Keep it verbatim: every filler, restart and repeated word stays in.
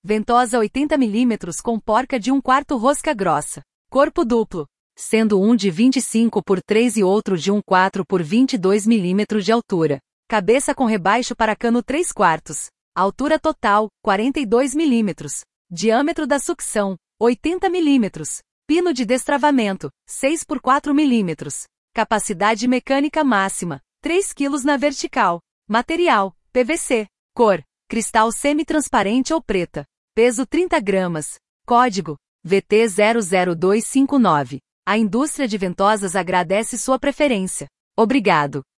Ventosa oitenta milímetros com porca de um quarto rosca grossa. Corpo duplo, sendo um de vinte e cinco por três e outro de um quatro por vinte e dois milímetros de altura. Cabeça com rebaixo para cano três quartos. Altura total, quarenta e dois milímetros. Diâmetro da sucção, oitenta milímetros. Pino de destravamento, seis por quatro milímetros. Capacidade mecânica máxima, três quilos na vertical. Material, P V C. Cor, cristal semi-transparente ou preta. Peso trinta gramas. Código, V T zero zero dois cinco nove. A indústria de ventosas agradece sua preferência. Obrigado.